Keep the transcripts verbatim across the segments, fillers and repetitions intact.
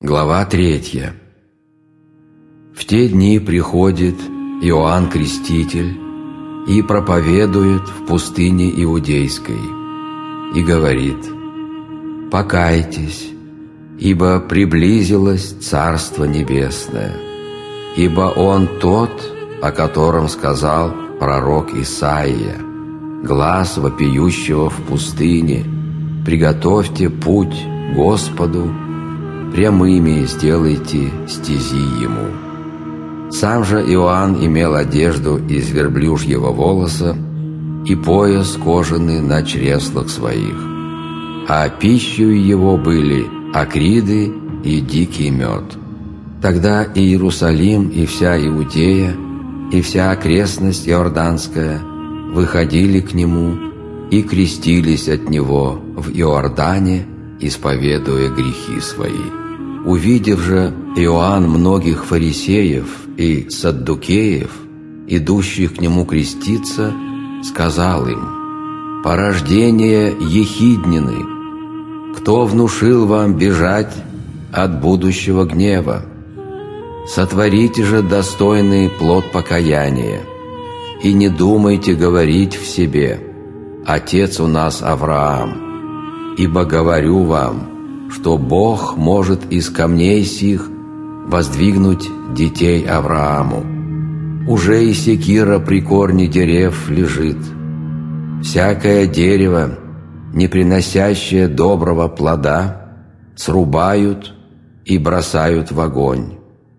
Глава третья. В те дни приходит Иоанн Креститель и проповедует в пустыне Иудейской и говорит: «Покайтесь, ибо приблизилось Царство Небесное, ибо Он тот, о котором сказал пророк Исаия, глас вопиющего в пустыне: приготовьте путь Господу, прямыми сделайте стези Ему». Сам же Иоанн имел одежду из верблюжьего волоса и пояс кожаный на чреслах своих, а пищей его были акриды и дикий мед. Тогда и Иерусалим, и вся Иудея, и вся окрестность Иорданская выходили к Нему и крестились от Него в Иордане, исповедуя грехи свои. Увидев же Иоанн многих фарисеев и саддукеев, идущих к Нему креститься, сказал им: «Порождение ехиднины, кто внушил вам бежать от будущего гнева? Сотворите же достойный плод покаяния, и не думайте говорить в себе: Отец у нас Авраам, ибо говорю вам, что Бог может из камней сих воздвигнуть детей Аврааму. Уже и секира при корне дерев лежит. Всякое дерево, не приносящее доброго плода, срубают и бросают в огонь.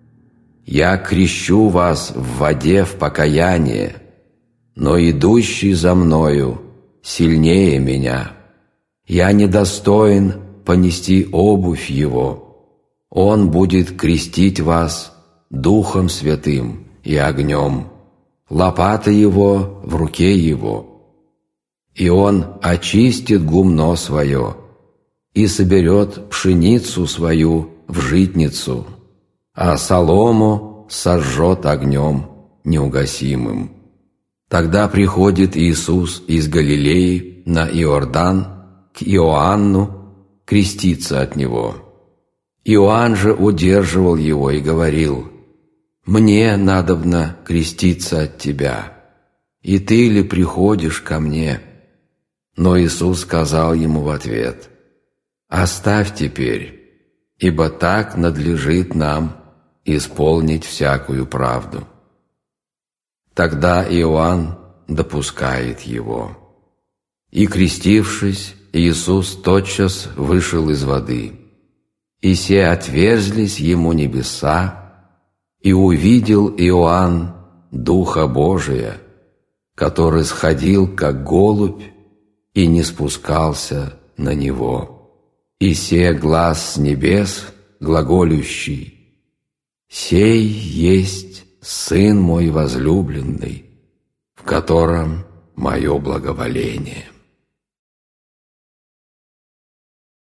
Я крещу вас в воде в покаяние, но идущий за мною сильнее меня. Я недостоин понести обувь Его. Он будет крестить вас Духом Святым и огнем, лопата Его в руке Его. И Он очистит гумно свое и соберет пшеницу свою в житницу, а солому сожжет огнем неугасимым. Тогда приходит Иисус из Галилеи на Иордан к Иоанну креститься от Него. Иоанн же удерживал Его и говорил: «Мне надобно креститься от Тебя, и Ты ли приходишь ко мне?» Но Иисус сказал ему в ответ: «Оставь теперь, ибо так надлежит нам исполнить всякую правду». Тогда Иоанн допускает Его. И, крестившись, Иисус тотчас вышел из воды, и се отверзлись Ему небеса, и увидел Иоанн Духа Божия, который сходил, как голубь, и не спускался на Него. И се глас с небес, глаголющий: «Сей есть Сын мой возлюбленный, в котором мое благоволение».